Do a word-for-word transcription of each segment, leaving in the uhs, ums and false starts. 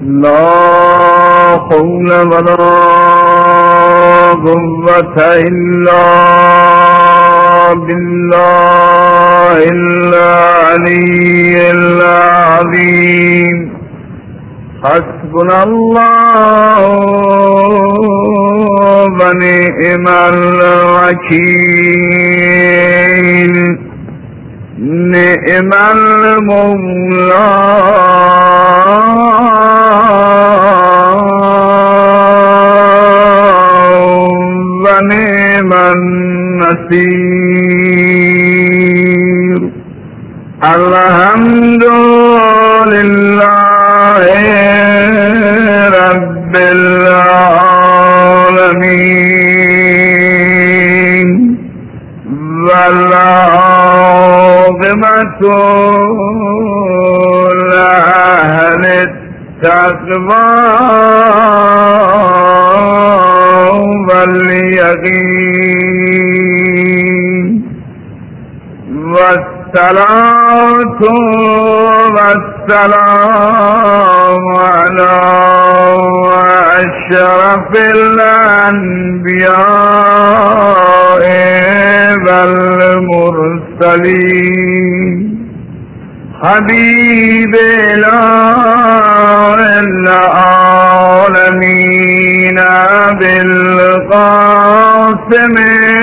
لا حول ولا قوة إلا بالله العلي العظيم. حسبنا الله ونعم الوكيل. نعم المولى ونعم النصير. الحمد لله رب العالمين والعاقبة لأهل التقوى واليقين. والصلاة والسلام على أشرف الأنبياء والمرسلين حبيب العالمين بالقاسم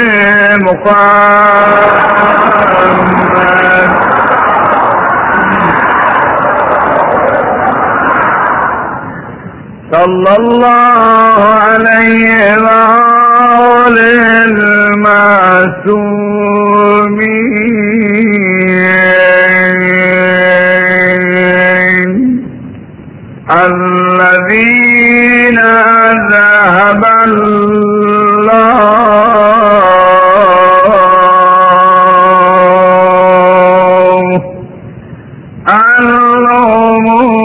محمد صلى الله عليه وآله المعصومين الذين ذهب الله عنهم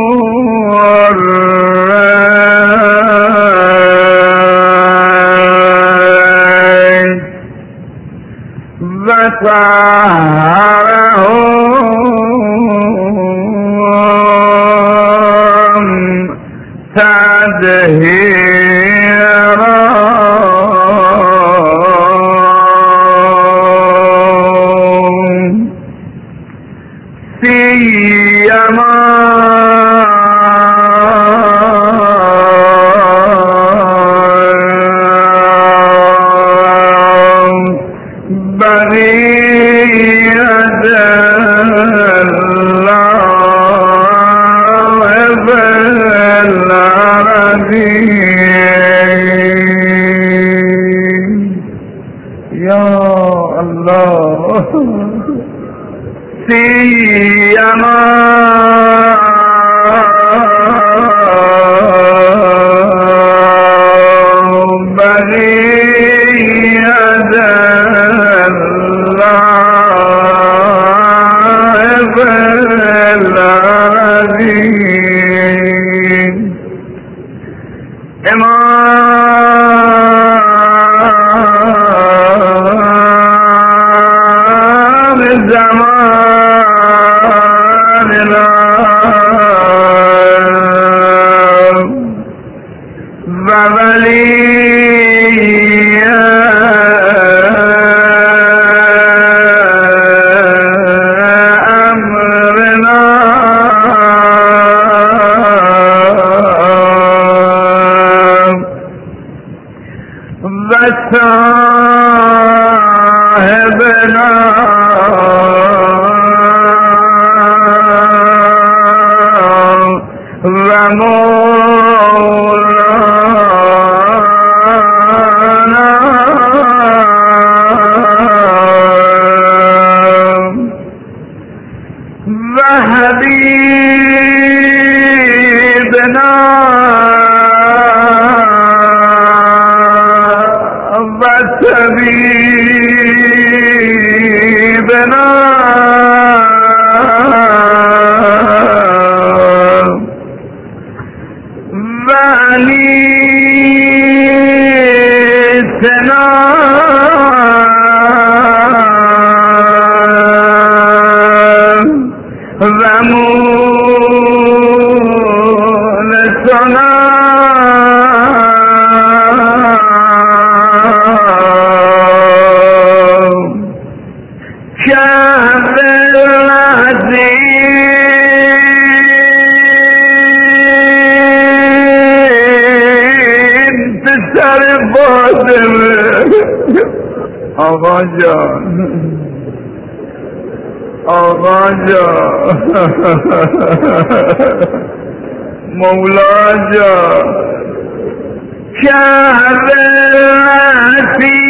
وطهرهم تطهيرا. سيما بقية الله بالعالمين. يا الله سيما بقية الله بالعالمين. إمام زماننا وولي أمرنا وصاحبنا ومولانا وحبيبنا وطبيبنا وأنيسنا ومونسنا آقا جان آقا جان مولا جان کرتی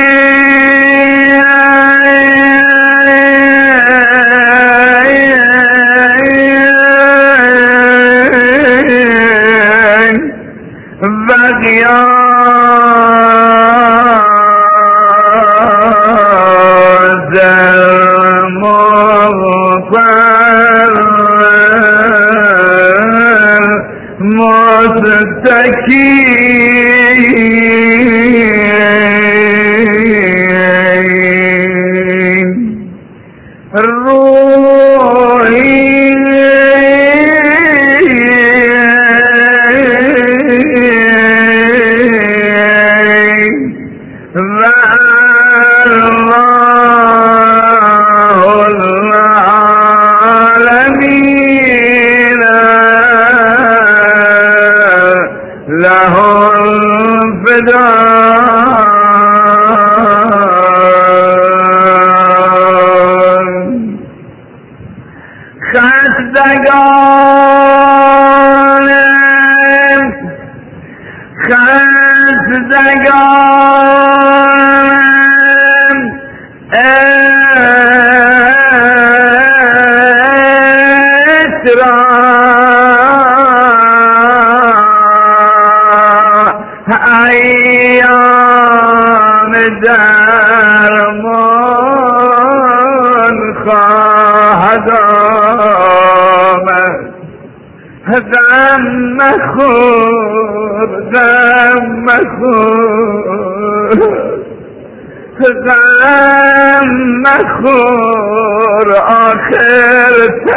مخور آخر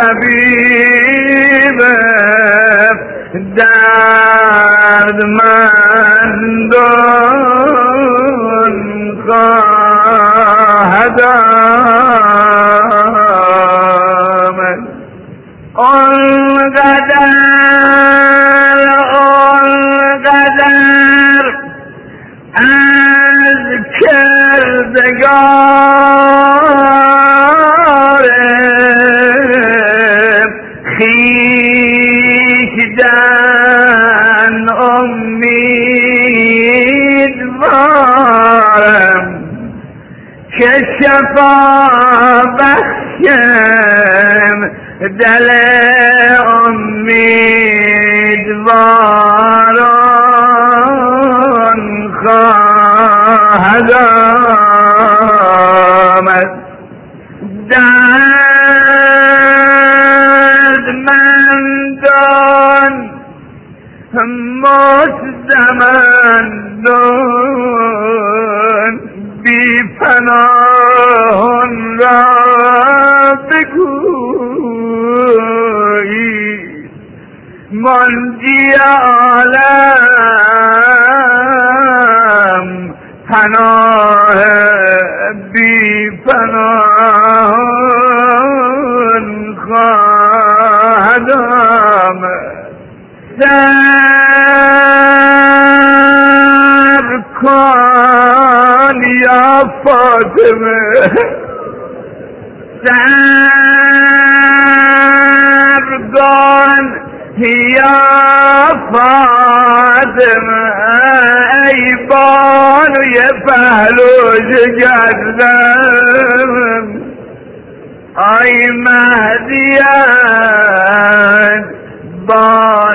طبیب دردمندان خواهد آمد. آنقدر آنقدر از کردگار خویشتن امیدوارم که شفا بخشم دل امیدواران خواهد آمد. دردمندان مستمندان بی پناهان را بگویی منجی عالم پناه بی پناهان خواهد آمد. صبر کن یا فاطمه، صبر کن یا فاطمه، ای بانوی پهلو جگردم، ای مهدیت با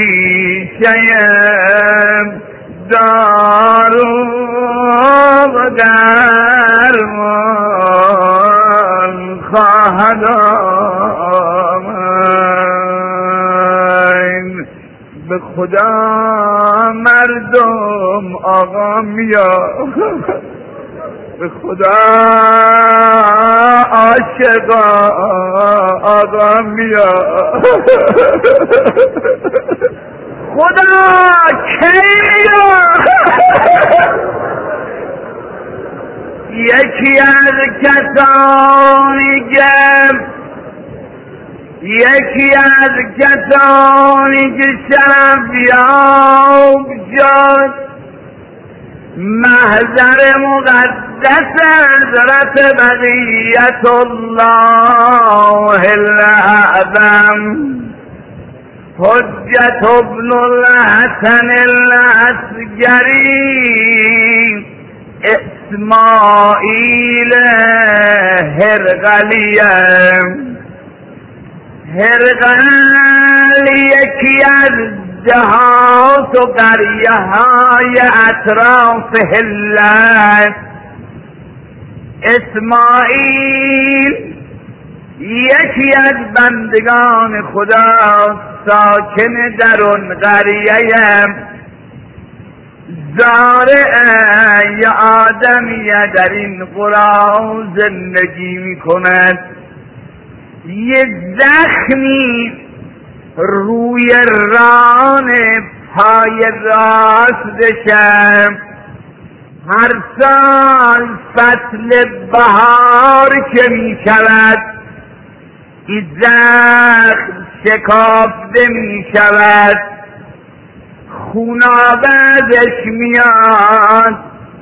شیشه دارو و درمان خواهد آمد. به خدا مردم آقا میا، به خدا عاشقا آقا میا. خدا کی میاد؟ یکی از کسانی که یکی از کسانی که شرفیاب شد محضر مقدس حضرت بقیت الله الاعظم حجت ابن الحسن العسکری اسماعیل هرقلیه. هرقل یکی از دهات و قریه های اطراف هلت. اسماعیل یکی از بندگان خدا ساکن در اون قریه زارع یا آدمیه در این قرآن زندگی می کند. یه زخمی روی ران پای راستشم هر سال فصل بهار که می شود این زخم شکافته می شود، خونابدش میاد،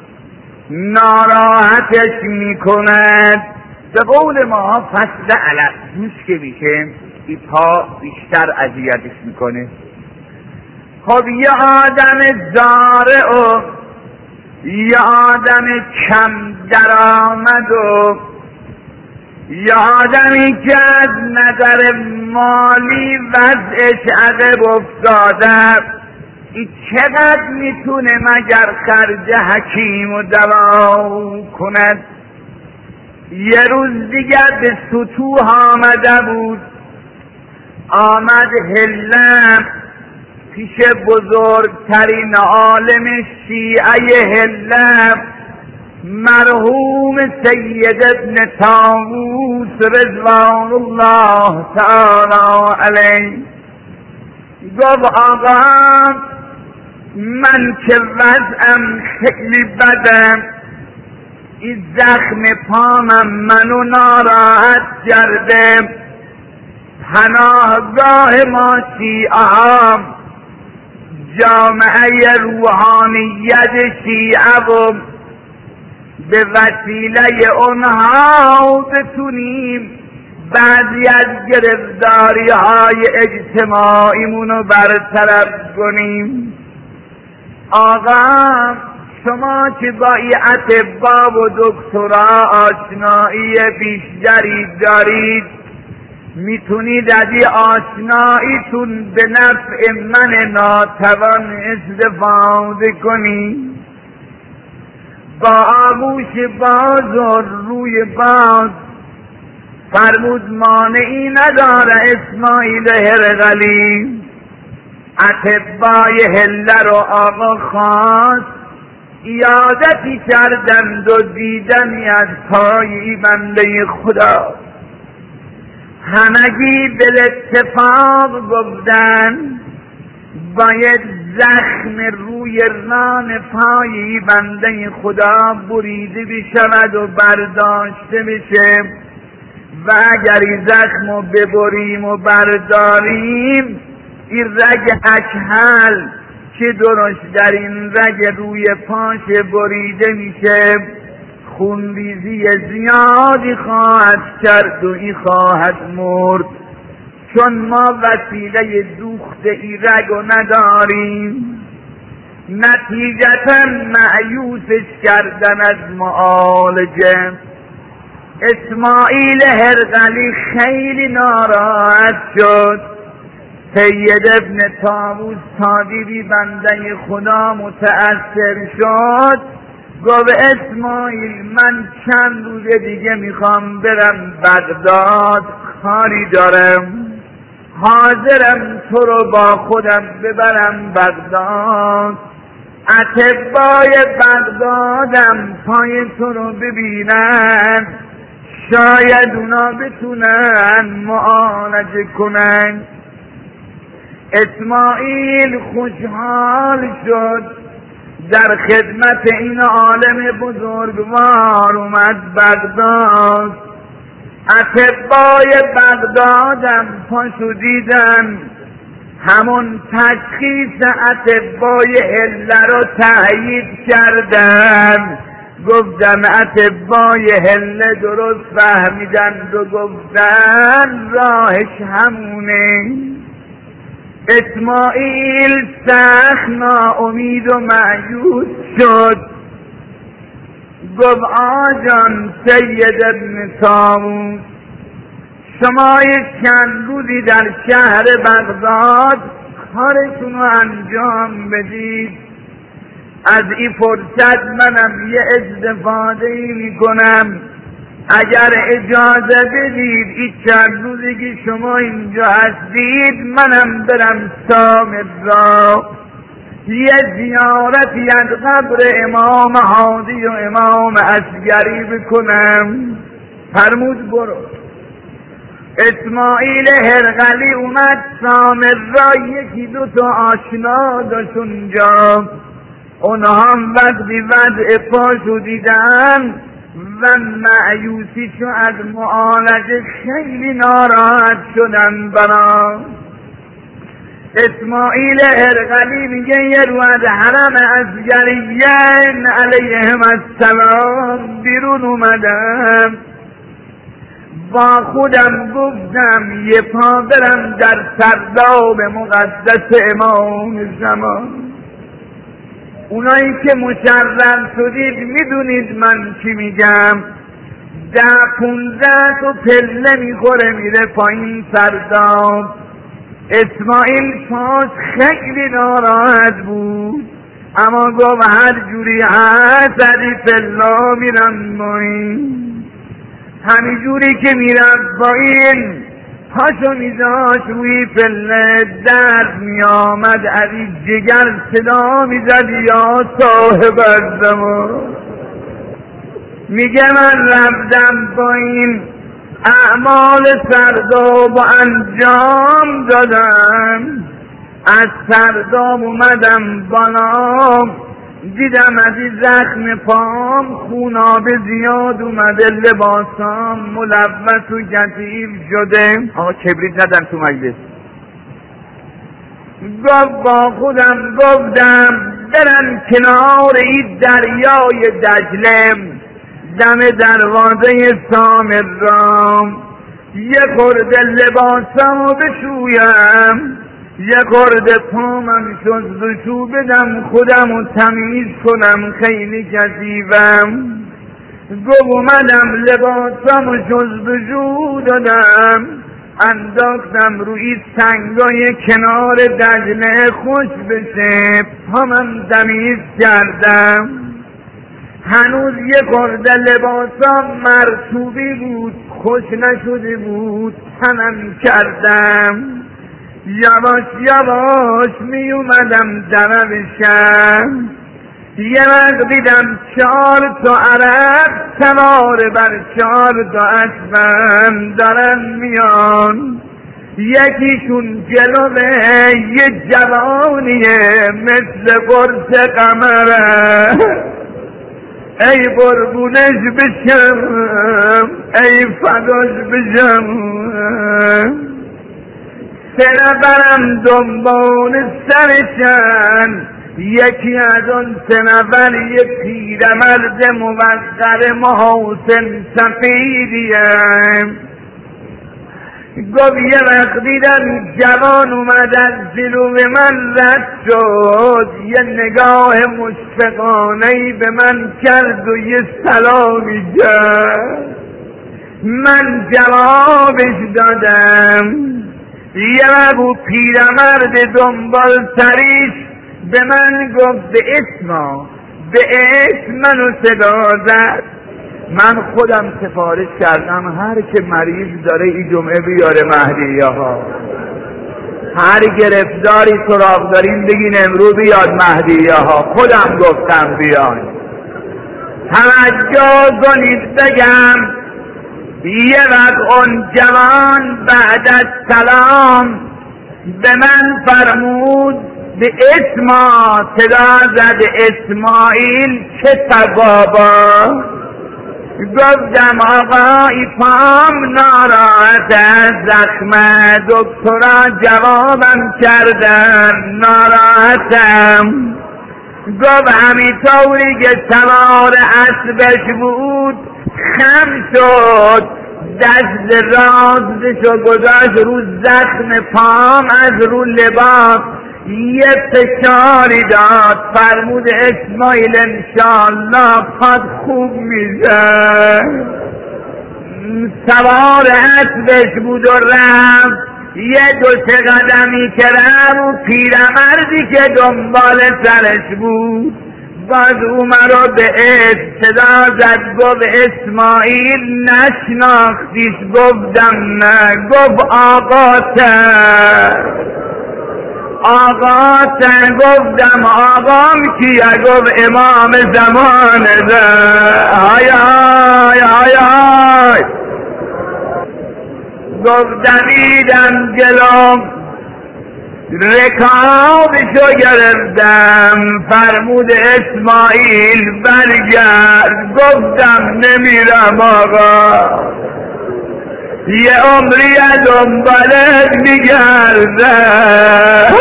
ناراحتش می کند. به قول ما فصل علف دوش که میشه این پا بیشتر اذیتش میکنه. خب یه آدم زارع و یه آدم کم درآمد و یه آدمی که از نظر مالی وضعش عقب افتاده این چقدر میتونه مگر خرج حکیم و دوا کند؟ یه روز دیگر به سطوح آمده بود، آمد هلم پیش بزرگترین عالم شیعه هلم مرحوم سید ابن طاووس رضوان الله تعالی علیه. گفت آقا من که وضعم خیلی بدم، این زخم پامم منو ناراحت کرده، پناهگاه ما شیعه جامعه روحانیت شیعه و به وسیله اونها بتونیم بعضی از گرفتاری های اجتماعیمونو برطرف کنیم. آقا شما که با این اطباء و دکترا آشنایی بیشتری دارید میتونید از این آشناییتون به نفع من ناتوان استفاده کنید. با آغوش باز و روی باز فرمود مانعی نداره اسماعیل هرقلی. اطبای هله رو آقا خواست، ایادتی کردند و دیدنی از پای بنده خدا. همگی دل اتفاق گفتن باید زخم روی ران پای بنده خدا بریده بشود و برداشته بشه و اگر این زخم رو ببریم و برداریم این رگ اکحل که درست در این رگ روی پاش بریده میشه خونریزی زیادی خواهد کرد و این خواهد مرد، چون ما وسیله دوخت این رگ رو نداریم. نتیجتا مایوسش کردن از معالجه. اسماعیل هرقلی خیلی ناراحت شد. سید ابن طاووس تابیبی بنده خدا متأثر شد، گفت اسماعیل من چند روز دیگه میخوام برم بغداد، کاری دارم، حاضرم تو رو با خودم ببرم بغداد، اطبای بغدادم پای تو رو ببینن، شاید اونا بتونن معالجه کنن. اسماعیل خوشحال شد، در خدمت این عالم بزرگوار اومد بغداد. اطبای بغدادم پاشو دیدن، همون تشخیص اطبای هله رو تایید کردن. گفتم اطبای هله درست فهمیدن و گفتن راهش همونه. اسماعیل سخت ناامید و مایوس شد. گفت آجان سید ابن طاووس، شما یک چند روزی در شهر بغداد کارتون رو انجام بدید. از این فرصت منم یه استفاده ای می کنم. اگر اجازه بدید این چند روزی که شما اینجا هستید منم برم سامر را یه زیارتی از قبر امام هادی و امام اصغری بکنم. فرمود برو. اسماعیل هرقلی اومد سامر را، یکی دو تا آشنا داشت اونجا. اونها هم وقتی وضع پاشو دیدن و مایوسیشو از معالجه خیلی ناراحت شدن. برا اسماعیل هرقلی میگه یه رو از حرم اصغریین علیهم السلام بیرون اومدم، با خودم گفتم یه پا برم در سرداب مقدس امام زمان. اونایی که مشرف شدید میدونید من چی میگم. ده پونزده تو پله میخوره میره پایین سرداب. اسماعیل پاس خیلی ناراحت بود، اما گفت هر جوری هست ادی پلا میرم پایین. همین جوری که میرم پایین پاشو میذاشت روی پله، درد میآمد از این جگر صدا میزد یا صاحب الزمان. میگه من رفتم پایین، اعمال سرداب انجام دادم، از سرداب اومدم بالا، دیدم از این زخم پام خوناب زیاد اومده، لباسام ملوث و کثیف شده. آقا کبریت ندن تو مجلس. گفت با خودم گفتم برم کنار این دریای دجله، دم دروازه سامر را یه خورده لباسامو بشویم، یه خورده پامم شستشو بدم خودمو تمیز کنم، خیلی کثیفم. گفت اومدم لباسامو شستشو دادم، انداختم روی سنگای کنار دجله خوش بشه، پامم تمیز کردم. هنوز یه خورده لباسام مرطوبی بود، خوش نشده بود، تنم کردم. یواش یواش می اومدم طرف شهر، یه وقت دیدم چهار تا عرب سوار بر چهار تا اسبم دارن میان. یکیشون جلوه یه جوانیه مثل قرص قمره، ای قربونش بشم ای فداش بشم. سه نفرم دنبال سرشن، یکی از اون سه نفر یه پیرمرد موقر محاسن سفیدیه. گفت یه وقت دیدم جوان اومد از جلو من رد شد، یه نگاه مشفقانهی به من کرد و یه سلامی کرد. من جوابش دادم. یه وقت پیرمرد دنبال سریش به من گفت به اسما، به اسم منو صدا زد. من خودم سفارش کردم هر که مریض داره این جمعه بیاره مهدیه ها، هر گرفتاری سراغ دارین بگین امروز بیاد مهدیه ها. خودم گفتم بیان. توجه کنید بگم، یه وقت اون جوان بعد از سلام به من فرمود به اسما صدا زد اسماعیل چه ثوابا. گفتم آقا ای پام ناراحت از زخم دکترا جوابم کردن ناراحتم. گفت همینطوری که سوار اسبش بود خم شد، دست راستشو گذاشت رو زخم پام، از رو لباس یه فشاری داد، فرمود اسماعیل انشاءالله پاد خوب میشه. سوار اسبش بود و رفت. یه دو سه قدمی که رفت و پیرمردی که دنبال سرش بود باز اومد و به اسم صدا زد. گفت اسماعیل نشناختیش؟ گفتم نه. گفت آقا تن آقا تن گفتم آقام کیه؟ گفت امام زمان ده. های های های های گفت دویدم جلوم رکابشو گرفتم، فرمود اسماعیل برگرد. گفتم نمیرم آقا، یه عمری از دنبالت میگردم.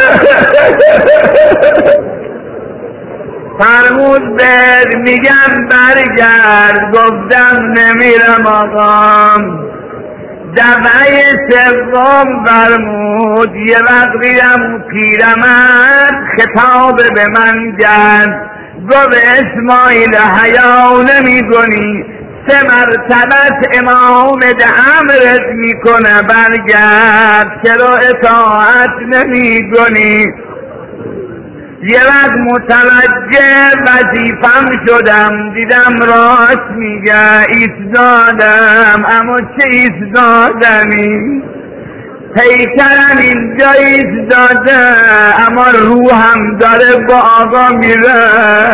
فرمود بهت میگم برگرد. گفتم نمیرم آقا. دفعه سوم فرمود یه وقت دیدم پیرمرد خطاب به من کرد. گفت اسماعیل حیا نمی کنی؟ سه مرتبت امامت امرت میکنه برگرد، چرا اطاعت نمی کنی؟ یه وقت متوجه وظیفم شدم، دیدم راست میگه، ایستادم. اما چه ایستادمی؟ پیکرم اینجا ایستاده اما روحم داره با آقا میره.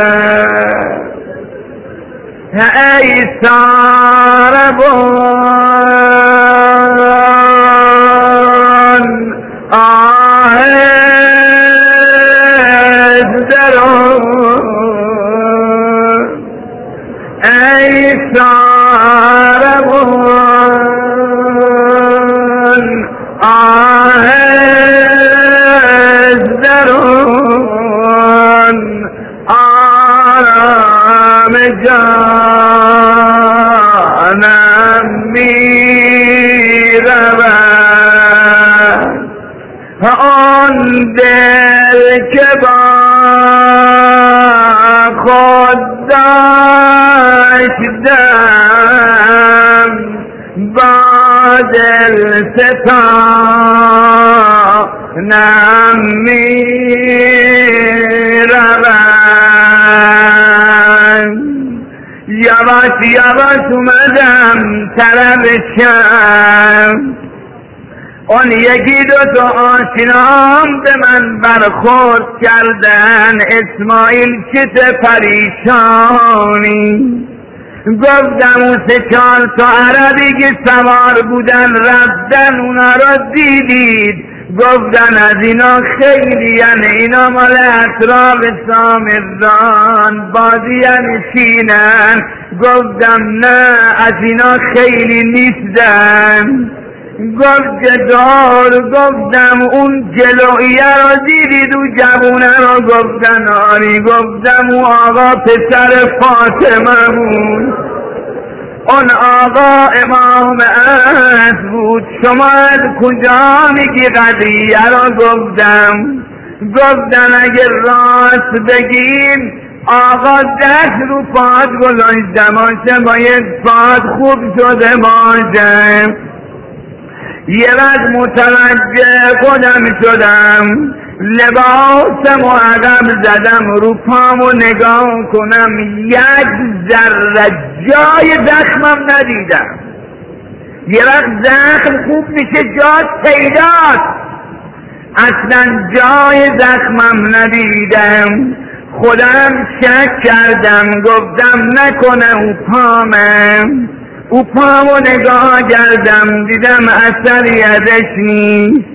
ای ساربان آه ای ساربان آه درون آرام جانم می رود. آن دل که با خود داشتم با دل ستانم می رود. یواش یواش اومدم طرف شم، اون یکی دو تا آشنام به من برخورد کردن. اسماعیل چه پریشانی؟ گفتم اون سه چهار تا عربی که سوار بودن رفتن اونا را دیدید؟ گفتن از اینا خیلی، یعنی اینا مال اطراف سامران بازی نشینن. گفتم نه از اینا خیلی نیستن. گفت جدار. گفتم اون جلویه را دیدید و جوونه را؟ گفتن آری. گفتم اون آقا پسر فاطمه بود، اون آقا امام عصر بود. شما از کجا میگی قضیه را؟ گفتم گفتن اگر راست بگیم آقا دست رو پاد گذاشته باشه، باید پاد خوب شده باشه. یه وقت متوجه خودم شدم، لباسم و عقب زدم، رو پامو نگاه کنم یک ذره جای زخمم ندیدم. یه وقت زخم خوب میشه جا پیداست، اصلا جای زخمم ندیدم. خودم شک کردم، گفتم نکنه او پامم. او پامو نگاه کردم دیدم اثری ازش نیست.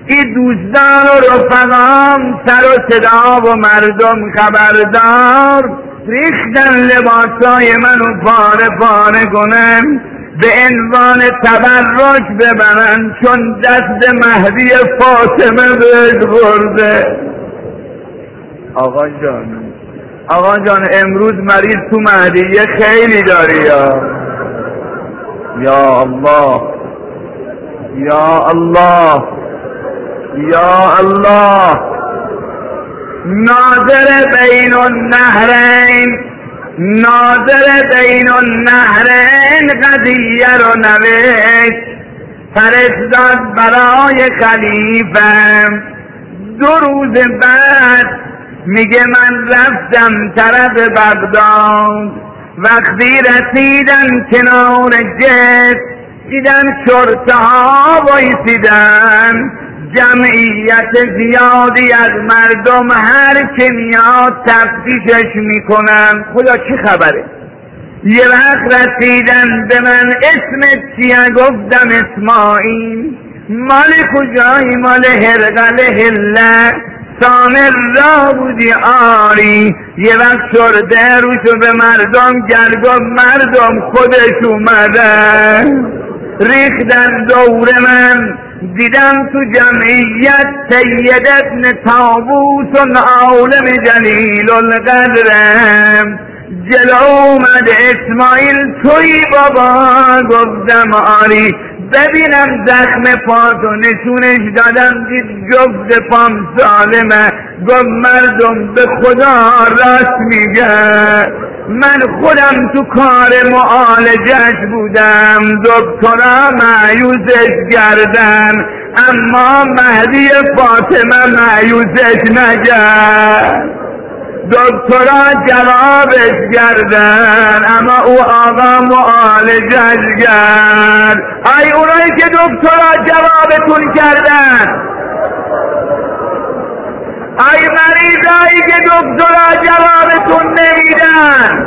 این دوستان و رفقام سر و صدا و مردم خبردار، ریختن لباسای منو پاره پاره کنن، به عنوان تبرک ببرن، چون دست مهدی فاطمه بهش برده. آقا جان آقا جان امروز مریض تو مهدیه خیلی داری یا یا الله یا الله یا الله. ناظر بین النهرین ناظر بین النهرین قضیه رو نوشت، فرستاد برای خلیفه. دو روز بعد میگه من رفتم طرف بغداد، وقتی رسیدن کنار جسر دیدن شرطه ها وایسیدن، جمعیت زیادی از مردم، هر که میاد تفتیشش میکنن. خدا چی خبره؟ یه وقت رسیدن به من، اسمت چیه؟ گفتم اسماعیل. مال کجایی؟ مال هرقل هله سامر را بودی آری. یه وقت شرده روشو به مردم کرد، گفت مردم خودش اومدن، ریختن دور من. دیدم تو جمعیت سید ابن طاووس و عالم جلیل القدرم. جلو اومد اسماعیل توی بابا؟ گفتم آری. ببینم زخم پاتو، نشونش دادم، دید جفت پام سالمه. گفت مردم به خدا راست میگه، من خودم تو کار معالجش بودم، دکترا مایوسش کردن، اما مهدی فاطمه مایوسش نکرد. دکترا جوابش کردن، اما او آقا معالجش کرد. ای اونایی که دکترا جوابتون کردن، ای مریضایی که دکترا جوابتون نمیدن،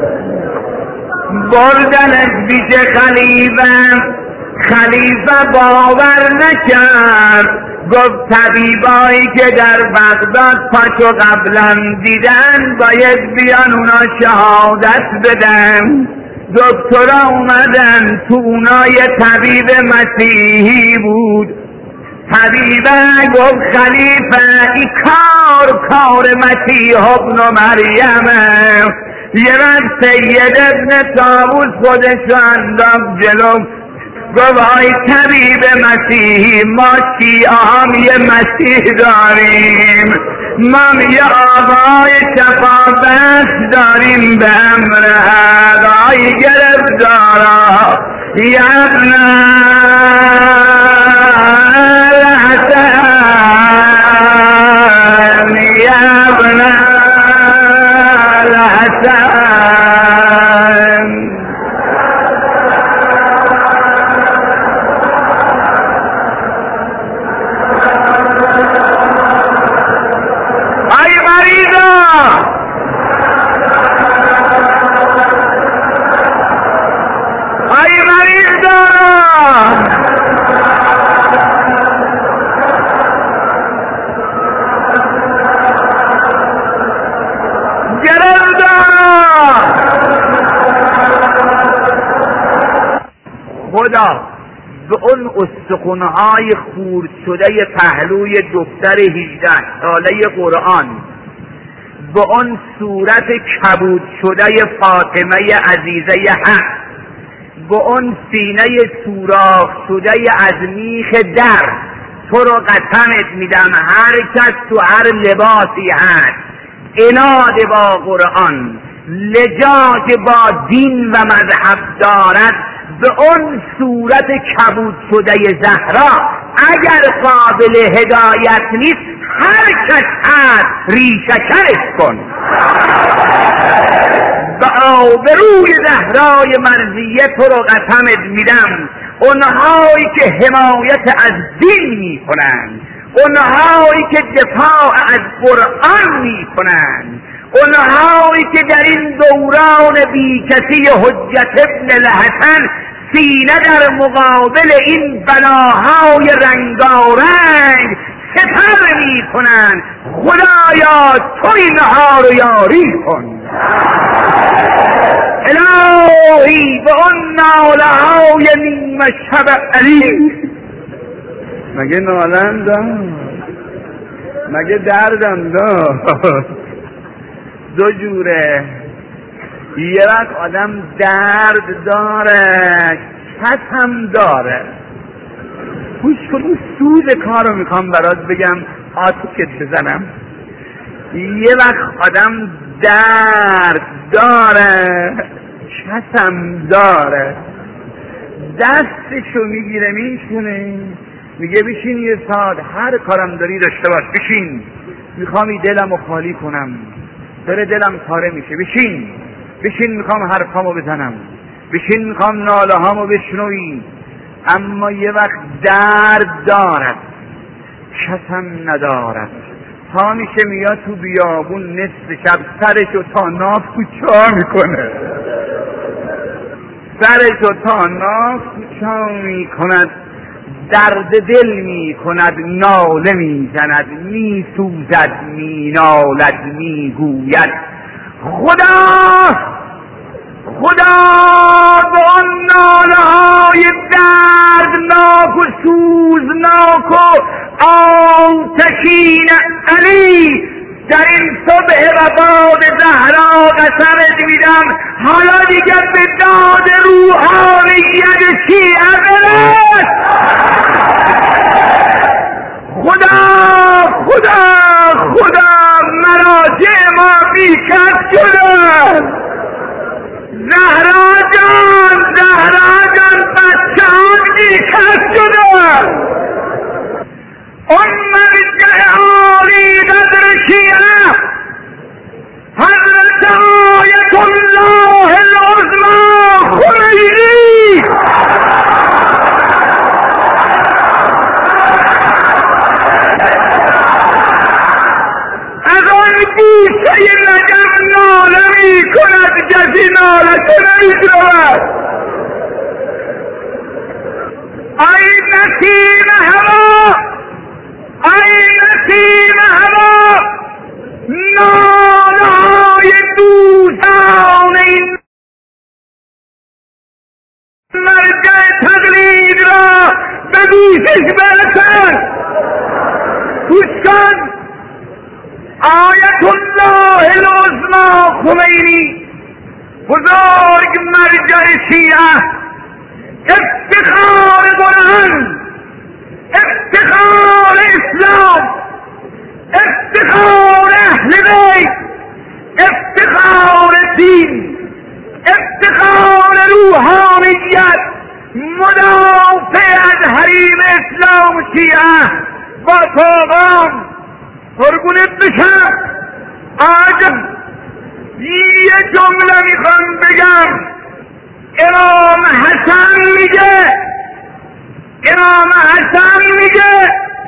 بردنش پیش خلیفه. خلیفه باور نکرد، گفت طبیبایی که در بغداد پاچو قبلا دیدن باید بیان اونا شهادت بدن. دکترا اومدن، تو اونا یه طبیب مسیحی بود. طبیبه گفت خلیفه این کار کار مسیح ابن مریمه. یه وقت سید ابن طاووس خودشو انداخت جلو، گفت آی طبیب مسیحی، ما شیعه هم یه مسیح داریم، ما یه آقای شفابخش داریم به امر آقای گرفتارا. یبن الحسن یبن الحسن. خدا به اون استخونهای خورد شده پهلوی دختر هجده ساله قرآن، به اون صورت کبود شده فاطمه عزیزه حق، به اون سینه سوراخ شده از میخ در، تو رو قسمت میدم هر کس تو هر لباسی هست عناد با قرآن، لجاج با دین و مذهب دارد، به اون صورت کبود شده زهرا اگر قابل هدایت نیست هر کس هست ریشه‌کرش کن. به آبروی زهرای مرضیه تو رو قسمت میدم، اونهایی که حمایت از دین میکنند، اونهایی که دفاع از قرآن میکنند، اونهایی که در این دوران بیکسی حجت ابن الحسن سینه در مقابل این بلاهای رنگارنگ سپر می کنند. خدایا تو اینها رو یاری کن. الهی به اون ناله های نیمه شب علی، مگه نالم دار، مگه دردم دار؟ دو جوره، یه وقت آدم درد داره، کس هم داره. گوش کن، اون سود کارو میخوام برات بگم، آتیکت بزنم. یه وقت آدم درد داره، کس هم داره. دستشو میگیره میشونه، میگه بشین یه ساعت، هر کارم داری داشته باش، بشین، میخوام این دلمو خالی کنم، داره دلم پاره میشه، بشین بشین میخوام حرفامو بزنم، بشین میخوام ناله هامو بشنوی. اما یه وقت درد دارد، کسم ندارد. تا میشه میاد تو بیابون نصف شب سرشو تا ناف کوچا میکنه، سرشو تا ناف کوچا میکند، درد دل میکند، ناله میزند، میسوزد، مینالد، میگوید خدا خدا به آن ناله های دردناک و سوزناک و آتشین علی در این صبح وفات زهرا قسمت میدم، حالا دیگه به داد روحانیت شیعه برس. خدا خدا خدا مراجع ما بیکس شده. زهرا جان زهرا جان بچه ها بیکس شده. اون مرجع عالی قدر شیعه حضرت آیت الله العظمی خمینی از آن گوشه نجم ناله می کند، کسی ناله نمی شود. ای نسیم هوا، ای نسیم هوا، ناله های دوستان این مرجع تقلید را به گوشش برسن. گوش کن، آیت الله العظمی خمینی بزرگ مرجع شیعه، افتخار قرآن، افتخار اسلام، افتخار اهل بیت، افتخار دین، افتخار روحانیت، مدافع از حریم اسلام شیعه با تاقان قربونت بشم. آجم یه جمله میخوام بگم. امام حسن میگه امام حسن میگه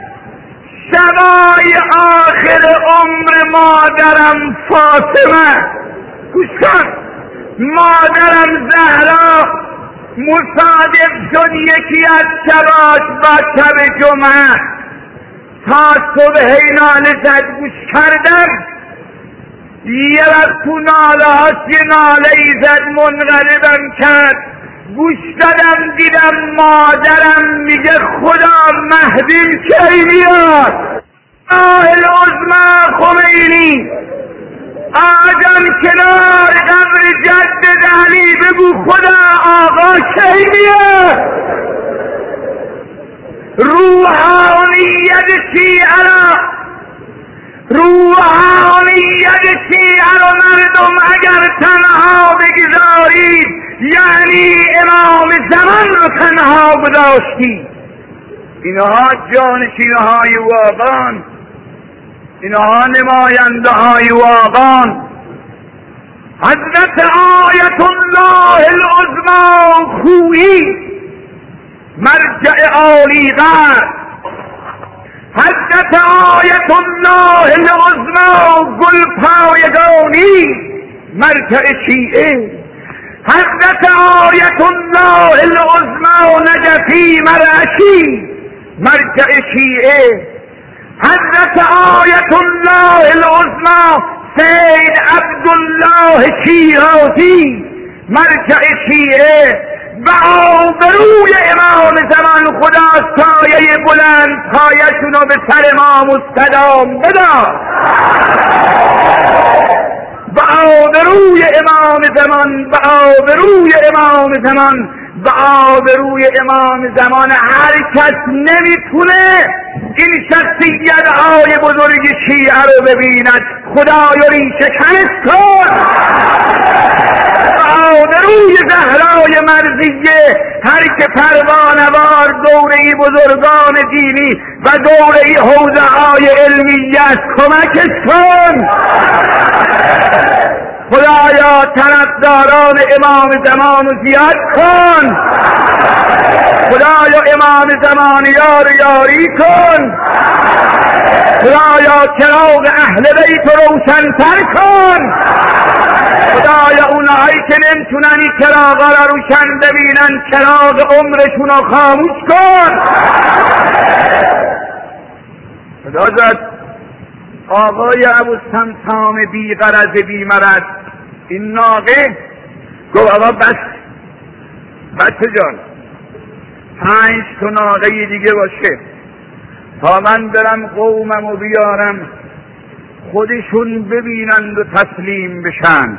شبای آخر عمر مادرم فاطمه، گوش کن، مادرم زهرا مصادف شد یکی از شباش با شب جمعه، تا صبح ناله زد، گوش کردم. یه وقت تو ناله هاست یه ناله ای زد، منقلبم کرد، گوش دادم دیدم مادرم میگه خدا مهدیم کی میاد. آه العظمی خمینی، آدم کنار قبر جدد علی بگو خدا آقا کی میاد. روحانیت شیعه را روحانیت شیعه را مردم اگر تنها بگذارید یعنی امام زمان رو تنها گذاشتید. اینها جانشینه های واقعان، اینها نماینده های واقعان. حضرت آیت الله العظمی خویی مرجع عالی قدر، حضرت آیت الله العظمی گلپایگانی مرجع شیعه، حضرت آیت الله العظمی نجفی مرعشی مرجع شیعه، حضرت آیت الله العظمی سید عبدالله شیرازی مرجع شیعه و آبروی امام زمان خدا سایه بلند پایشون رو به سر ما مستدام بدار. و آبروی امام زمان، و آبروی امام زمان، و آبروی امام زمان هر کس نمیتونه این شخصیت های بزرگ شیعه رو ببیند. خدایا ریشه کنش کن. آبروی زهرای مرضیه، هر که پروانوار دوره بزرگان دینی و دوره حوزه های علمیت کمکش کن. خدایا طرفداران امام زمان زیاد کن. خدایا امام زمان یار یاری کن. خدایا چراغ اهل بیت روشن‌تر کن. خدایا اونهایی که نمیتونن این چراغا را روشن ببینن چراغ عمرشون رو خاموش کن. خدا جد آقای ابوالسمسام بی غرض بی مرض این ناقه گفت آقا بس بچه جان پنج تا ناقه دیگه باشه تا من برم قومم و بیارم خودشون ببینند و تسلیم بشن.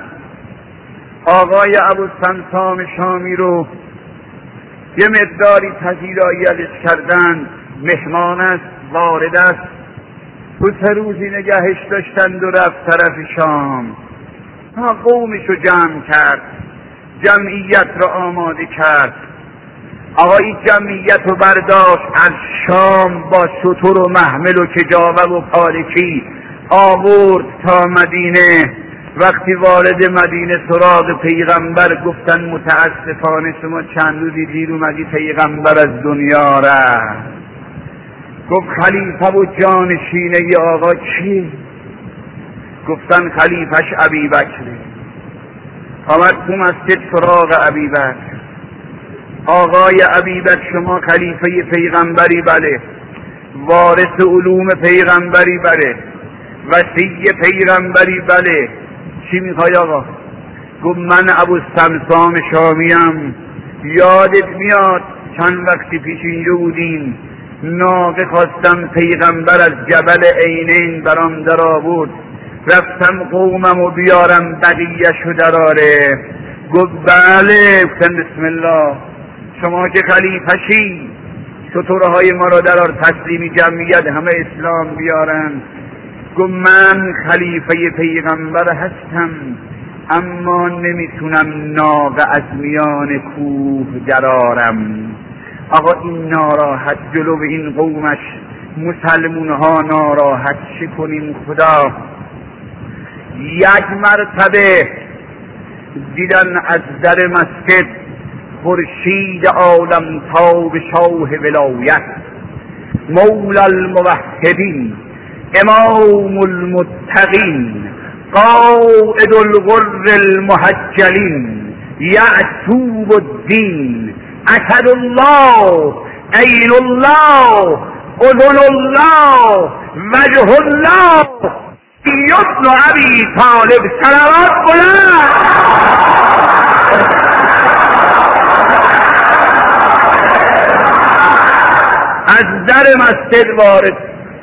آقای ابوالسمسام شامی رو یه مقداری پذیرایی ازش کردند، مهمان است، وارد است. دو سه روزی نگهش داشتند و رفت طرف شام تا قومش رو جمع کرد، جمعیت را آماده کرد. آقای جمعیت رو برداشت از شام با شتر و محمل و کجاوه و پالکی آورد تا مدینه. وقتی وارد مدینه سراغ پیغمبر گفتن متاسفانه شما چند روزی دیر اومدی، پیغمبر از دنیا رفت. گفت خلیفه و جانشینه ی آقا چی؟ گفتن خلیفش ابی بکره. آمد تو مسجد سراغ ابی بکر. آقای ابی بکر شما خلیفه پیغمبری بله، وارث علوم پیغمبری بله، وصی پیغمبری بله، چی میخوای آقا؟ گفت من ابوالسمسام شامیم، یادت میاد چند وقتی پیش اینجا بودیم ناقه خواستم پیغمبر از جبل عینین برام در آورد، رفتم قومم و بیارم بقیه‌شو دراره. گفت بله. گفتم بسم الله شما که خلیفشی شترهای ما را درار، تسلیمی جمعیت همه اسلام بیارن. گفت من خلیفه پیغمبر هستم اما نمیتونم ناقه از میان کوه درارم. آقا این ناراحت جلو این قومش مسلمون ها ناراحت چی کنیم خدا؟ یک مرتبه دیدن از در مسجد خورشید عالم تاب شاه ولایت مولا الموحدین امام المتقین قائد الغر المحجلین یعقوب الدین اسد الله عین الله اذن الله وجه الله یبن ابی طالب. صلوات بلند. از در مسجد وارد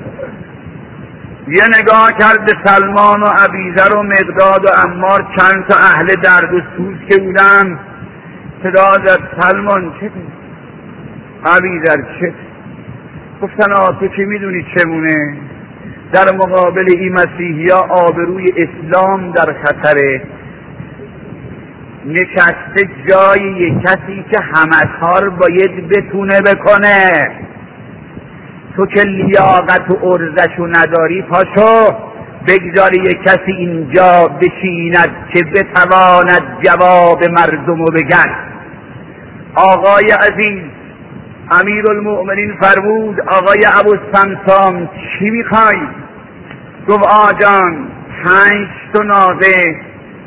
یه نگاه کرد به سلمان و ابیذر و مقداد و عمار، چند تا اهل درد و سوز که بودن. صدا زد سلمان چه؟ ابیذر چه؟ گفتن آه تو که میدونی چمونه؟ در مقابل این مسیحی ها آبروی اسلام در خطره. نشسته جای یک کسی که همه کار باید بتونه بکنه. تو که لیاقت و ارزشو نداری پاشو بگذاری یک کسی اینجا بشیند که بتواند جواب مردمو بگن. آقای عزیز امیر المؤمنین فرمود آقای ابوالسمسام چی میخوای؟ گفت آجان پنج تا ناقه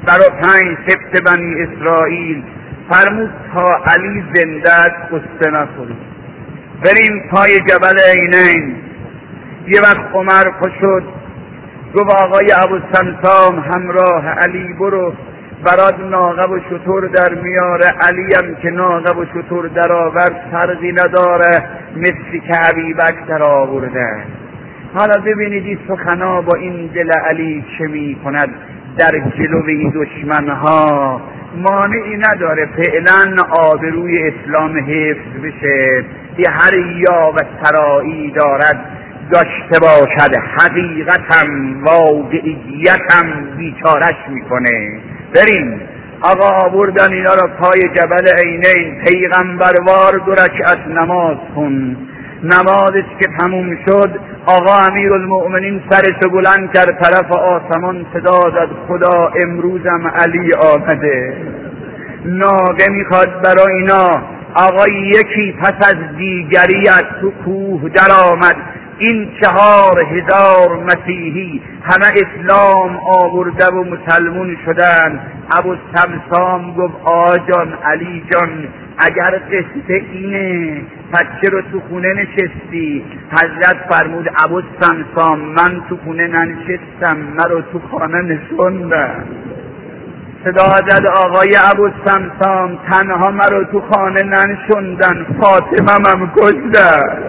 برای پنج سبت بنی اسرائیل فرمود تا علی زنده است قصه نخورید، بریم پای جبل عینین. یه وقت عمر پشد گفت آقای ابوالسمسام همراه علی برو برات ناقه و شتر در میاره. علی هم که ناقه و شتر در آورد فرقی نداره مثل که ابیبکر در آورده. حالا ببینید این سخنا با این دل علی چه می کند در جلوی این دشمنها. مانعی نداره فعلا آبروی اسلام حفظ بشه، یه هر یا و سرایی دارد داشته باشد، حقیقتم واقعیتم بیچارش میکنه. بریم. آقا آوردن اینا را پای جبل عینین، پیغمبروار دو رکعت نماز کن. نمازش که تموم شد آقا امیرالمؤمنین سرشو بلند کرد طرف آسمان، صدا زد خدا امروزم علی آمده. ناقه میخواد برای اینا. آقا یکی پس از دیگری از تو کوه در آمد. این چهار هزار مسیحی همه اسلام آورده و مسلمون شدن. ابوالسمسام گفت آقا جان علی جان اگر قصه اینه پس چرا تو خونه نشستی؟ حضرت فرمود ابوالسمسام من تو خونه ننشستم، مرا تو خانه نشوندن. صدا زد آقای ابوالسمسام تنها مرا تو خانه ننشوندن، فاطمه هم کشتن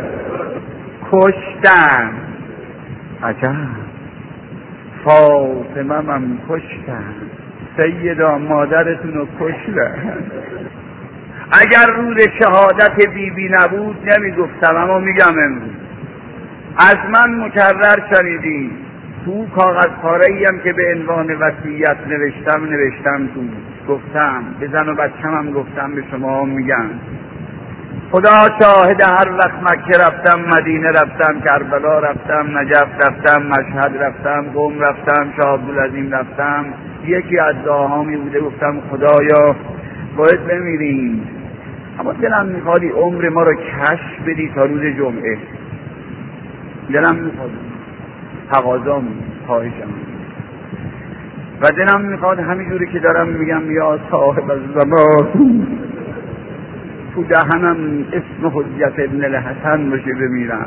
کشتن عجب فاطمه هم کشتن. سیدا مادرتون رو کشتن. اگر روز شهادت بی بی نبود نمی گفتم، اما میگم امروز از من مکرر شنیدی. تو کاغذ پاره‌ای هم که به عنوان وصیت نوشتم نوشتم تو گفتم به زن و بچم هم گفتم به شما هم میگم. خدا شاهد هر وقت مکه رفتم، مدینه رفتم، کربلا رفتم، نجف رفتم، مشهد رفتم، قم رفتم، شاه عبدالعظیم رفتم، یکی از دعاهامی بوده گفتم خدایا باید بمیریم اما دلم میخواد عمر ما رو کشف بدی تا روز جمعه. دلم میخواد، تقاضام خواهشم و دلم میخواد همینجوری که دارم میگم یا صاحب الزمان تو دهنم اسم حجت ابن الحسن باشه بمیرم.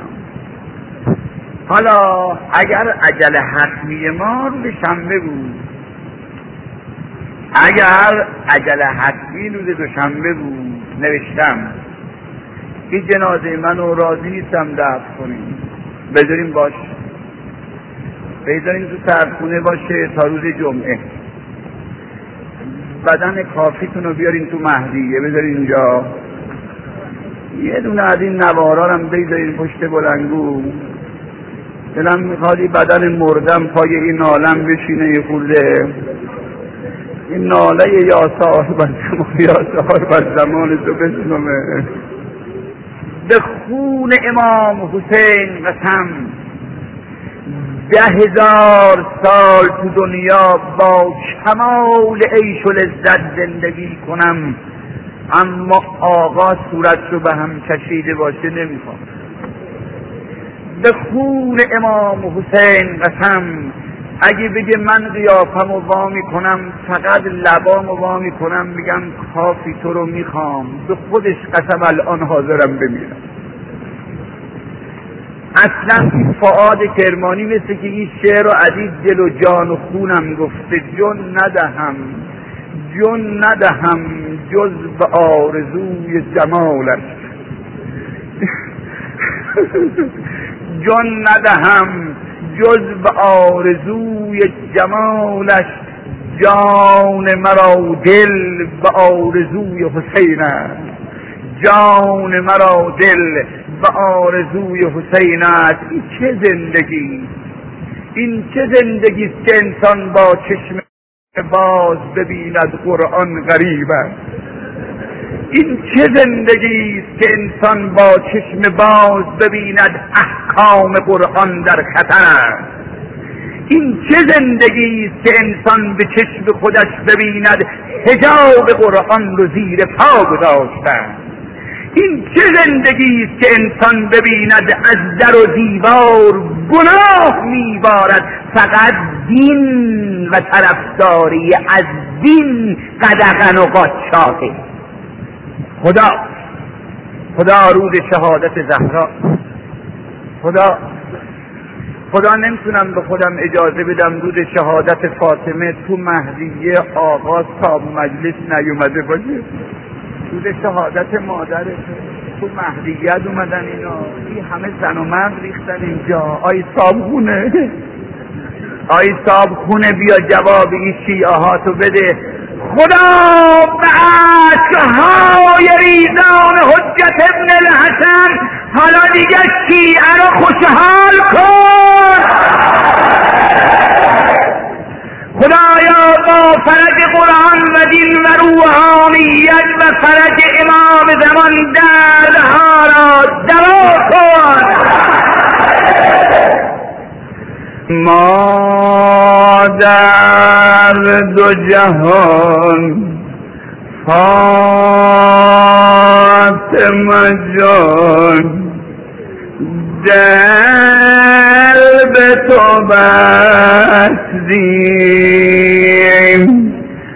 حالا اگر عجل حتمی ما روز شنبه بود، اگر عجل حتمی روز دوشنبه بود نوشتم این جنازه منو راضی نیستم دفن کنیم، بذاریم باش بذاریم تو سرخونه باشه تا روز جمعه. بدن کافیتون رو بیارین تو مهدیه بذارین اینجا، یه دونه از این نوارا هم بذارین پشت بلنگو. دلم میخواد بدن مردم پای این عالم بشینه یه خورده این ناله یا صاحب الزمان یا صاحب الزمان تو بشنوه. به خون امام حسین قسم ده هزار سال تو دنیا با کمال عیش و لذت زندگی کنم اما آقا صورت رو به هم کشیده باشه نمیخوام. به خون امام حسین قسم اگه بگه من قیافم رو وا میکنم فقط لبام رو وا میکنم میگم کافی تو رو میخوام، به خودش قسم الان حاضرم بمیرم. اصلا این فؤاد کرمانی مثل که این شعر رو عزیز دل و جان و خونم گفته، جون ندهم جون ندهم جز به آرزوی جمالش جون ندهم جز به آرزوی جمالش، جان مرا دل به آرزوی حسین است، جان مرا دل به آرزوی حسین است. این چه زندگی، این چه زندگی است که انسان با چشم باز ببیند قرآن غریب است. این چه زندگی است که انسان با چشم باز ببیند احکام قرآن در خطر است. این چه زندگی است که انسان به چشم خودش ببیند حجاب قرآن رو زیر پا گذاشته. این چه زندگی است که انسان ببیند از در و دیوار گناه میبارد. فقط دین و طرفداری از دین قدغن و قاچاقه. خدا خدا روز شهادت زهرا، خدا خدا نمیتونم به خودم اجازه بدم روز شهادت فاطمه تو مهدیه آغاز تا مجلس نیومده باشه. روز شهادت مادر تو مهدیت اومدن اینا، این همه زن و مرد ریختن اینجا. آی صابخونه، آی صابخونه بیا جواب این شیعه ها تو بده. خدا به عشقهای ریزان حجت ابن الحسن حالا دیگه شیعه رو خوشحال کن. خدایا با فرج قرآن و دین و روحانیت و فرج امام زمان دردها را دوا کن. ما در دو جهان فاطمه جان دل به تو بستیم،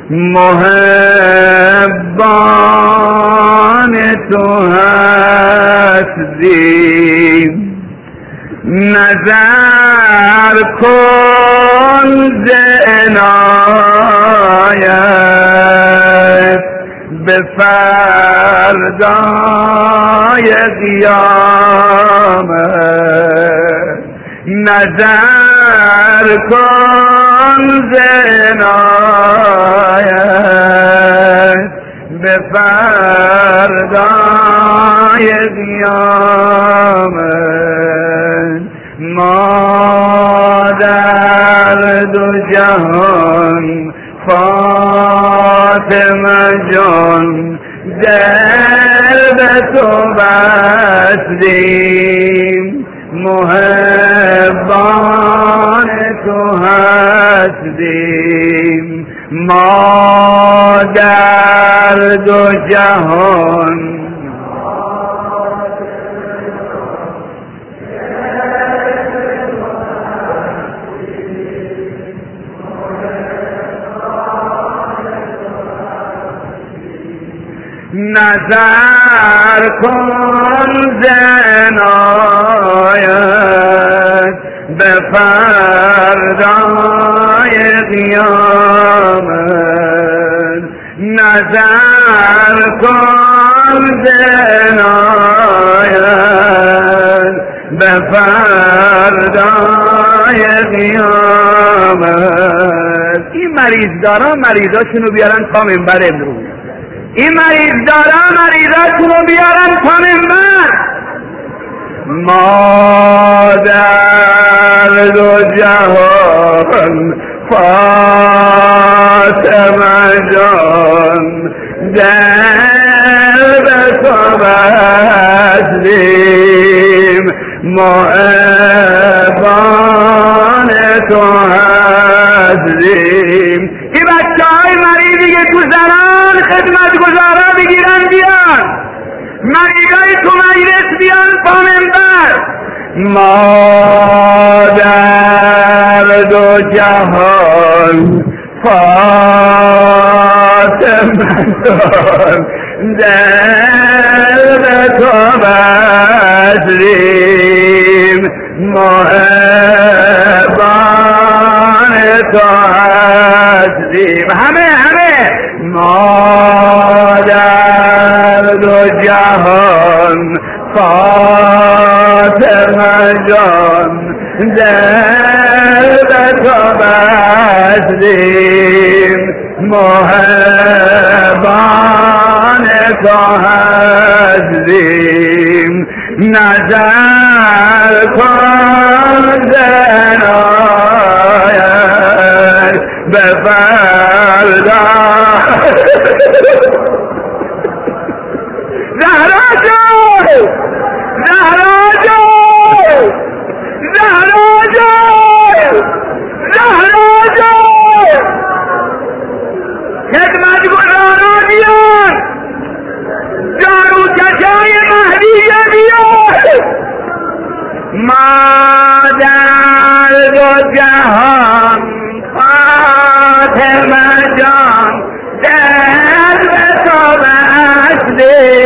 محبان تو هستیم. نظر کن ز عنایت به فردای قیامت، نظر کن ز عنایت به فردای قیامت. ما در دو جهان فاطمه جان دل به تو بستیم، محبان تو هستیم. ما در دو جهان نظر کن ز عنایت به فردای قیامت، نظر کن ز عنایت به فردای قیامت. این مریضداران مریضاشونو بیارن تا منبر امروز، این مریضداران مریضاشونو بیارن تا منبر. ما در دو جهان فاطمه جان دل به تو بستیم، محبان تو هستیم. این بچه های مریضی که تو زنان خدمتگزارا بگیرن بیان، مریضای تو مجلس بیان پا منبر. ما در دو جهان فاطمه جان دل به تو بستیم، محبان تو هستیم. همه همه ما در دو جهان فاطمه جان دل به تو بستیم، محبان تو هستیم. نظر کن ز عنایت به فردا. زهرا جان، زهرا جان، زهرا جان، زهرا جان، خدمتگزاران بیان، جاروکشای مهدیه بیان. مادر جهان فاطمه جان در به تو وصلی